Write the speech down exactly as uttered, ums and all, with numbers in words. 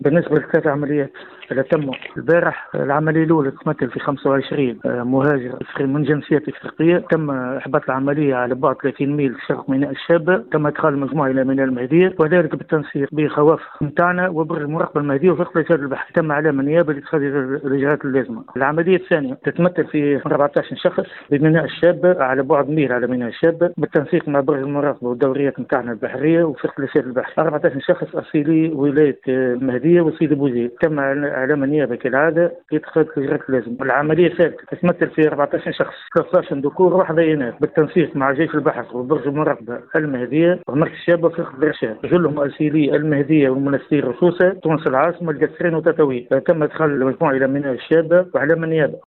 بالنسبة لثلاث عمليات اللي تموا البارح، العملية الأولى تمثل في خمسة وعشرين مهاجر من جنسيات إفريقية. تم إحباط العملية على بعد ثلاثين ميل شرق ميناء الشابة. تم إدخال المجموعة إلى ميناء المهدية، وذلك بالتنسيق بخواف متاعنا وبر المراقبة المهدية وفق رجال البحث. تم علامة نيابة لاتخاذ الإجراءات اللازمة. العملية الثانية تتمثل في أربعة عشر شخص بميناء الشابة على بعد ميل على ميناء الشابة بالتنسيق مع بر المراقبة والدوريات متاعنا البحرية وفق رجال البحث. أربعة عشر شخص أصيلي ولاية المهدية وسيدي بوزيد. تم علامة نيابة كالعادة لاتخاذ الإجراءات اللازمة. العملية الثالثة تتمثل في أربعة عشر شخص، ثلاثة عشر ذكور وواحدة إناث بالتنسيق مع جيش البحث وبرج المراقبة المهدية ومركز الشابة وفق الإرشاد. جلهم أصيلي المهدية والمنستير رصوصة تونس العاصمة القصرين وتطاوين. تم إدخال المجموعة إلى ميناء الشابة وعلامة نيابة.